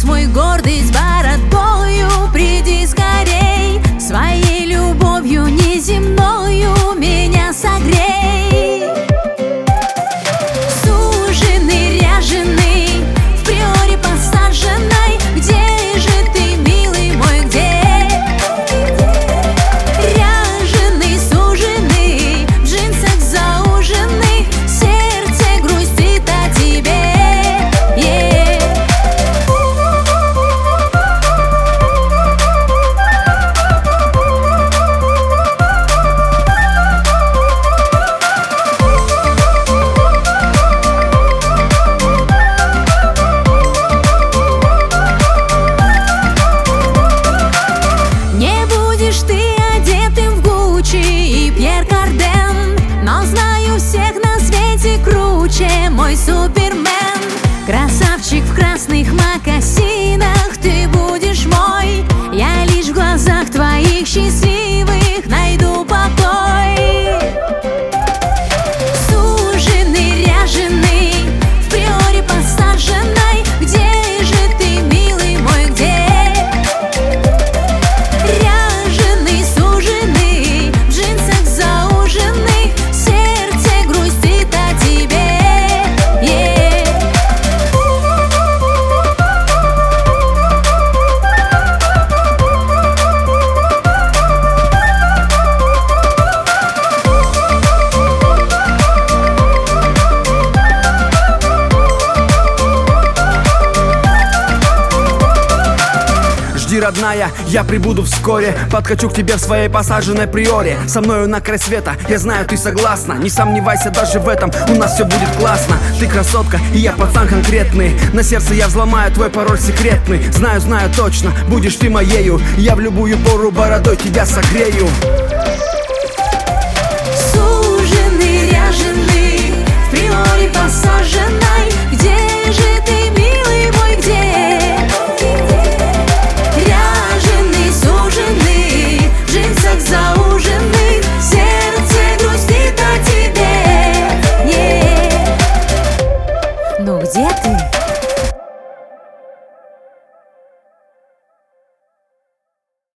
мой гордый с бородою, приди скорей, своей любовью неземною меня согрей. Суженый, ряженый, в приоре посаженной, где же ты, милый мой, где? Ряженый, суженый, в джинсах зауженный, сердце грустит о тебе. Ты одетым в Гуччи и Пьер Карден, но знаю, всех на свете круче мой супермен. Красавчик в красных мокасинах, ты будешь мой. Я лишь в глазах твоих счастливых найду покой. Суженый, ряженый, в приоре посаженной, где же ты, милый мой, где? Жди, родная, я прибуду вскоре. Подкачу к тебе в своей посаженной приоре. Со мною на край света, я знаю, ты согласна. Не сомневайся даже в этом, у нас все будет классно. Ты красотка, и я пацан конкретный. На сердце я взломаю твой пароль секретный. Знаю, знаю точно, будешь ты моею. Я в любую пору бородой тебя согрею. Суженый, ряженый, в приоре посаженной, где же